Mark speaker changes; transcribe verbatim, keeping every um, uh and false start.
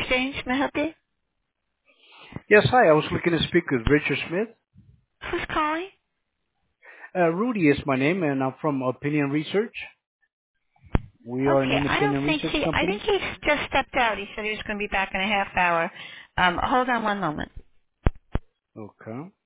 Speaker 1: Exchange. May I help you?
Speaker 2: Yes, hi. I was looking to speak with Richard Smith.
Speaker 1: Who's calling?
Speaker 2: Uh, Rudy is my name, and I'm from Opinion Research. We are an
Speaker 1: Okay, I don't
Speaker 2: independent
Speaker 1: think
Speaker 2: research
Speaker 1: he, I think
Speaker 2: company.
Speaker 1: he just stepped out. He said he was going to be back in a half hour. Um, hold on one moment.
Speaker 2: Okay.